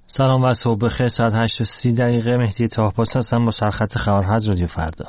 سلام و صبح بخیر. ساعت 8:30 مهدی طاهرپاس هستم با سرخط خبرها رادیو فردا.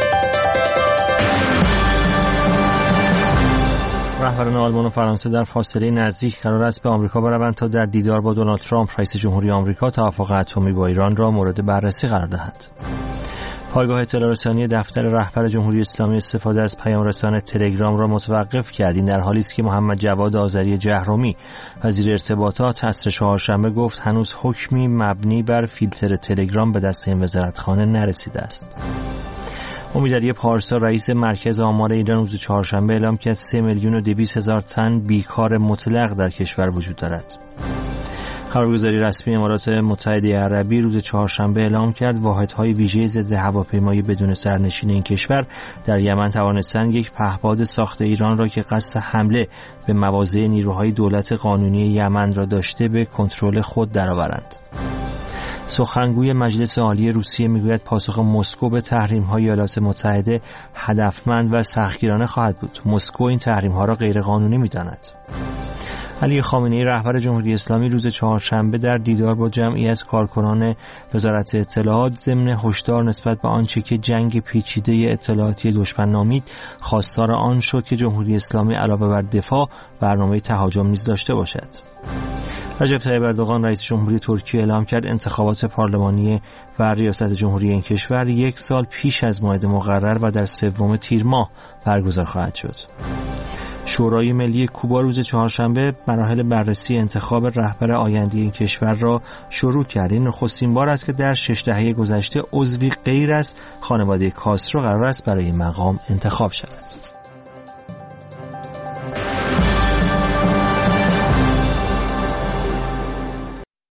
رهبران آلمان و فرانسه در فاصله نزدیک قرار است به آمریکا بروند تا در دیدار با دونالد ترامپ رئیس جمهوری آمریکا توافق اتمی با ایران را مورد بررسی قرار دهند. پایگاه اطلاع رسانی دفتر رهبر جمهوری اسلامی استفاده از پیام رسان تلگرام را متوقف کرد. این در حالی است که محمد جواد آذری جهرومی وزیر ارتباطات عصر چهارشنبه گفت هنوز حکمی مبنی بر فیلتر تلگرام به دست این وزارتخانه نرسیده است. امیدعلی پارسا رئیس مرکز آمار ایران روز چهارشنبه اعلام کرد 3,200,000 تن بیکار مطلق در کشور وجود دارد. خبرگزاری رسمی امارات متحده عربی روز چهارشنبه اعلام کرد واحدهای ویژه ضد هواپیمایی بدون سرنشین این کشور در یمن توانستند یک پهپاد ساخت ایران را که قصد حمله به مواضع نیروهای دولت قانونی یمن را داشته به کنترل خود درآورند. سخنگوی مجلس عالی روسیه میگوید پاسخ مسکو به تحریم‌های ایالات متحده هدفمند و سختگیرانه خواهد بود. مسکو این تحریم‌ها را غیرقانونی می‌داند. علی خامنه‌ای رهبر جمهوری اسلامی روز چهارشنبه در دیدار با جمعی از کارکنان وزارت اطلاعات ضمن هشدار نسبت به آنچه که جنگ پیچیده اطلاعاتی دشمن نامید خواستار آن شد که جمهوری اسلامی علاوه بر دفاع برنامه تهاجم نیز داشته باشد. رجب طیب اردوغان رئیس جمهوری ترکیه اعلام کرد انتخابات پارلمانی و ریاست جمهوری این کشور 1 سال پیش از موعد مقرر و در 3 تیر ماه برگزار خواهد شد. شورای ملی کوبا روز چهارشنبه مراحل بررسی انتخاب رهبر آینده این کشور را شروع کرد. این نخستین بار است که در 6 دهه گذشته عضوی غیر از خانواده کاسترو قرار است برای این مقام انتخاب شود.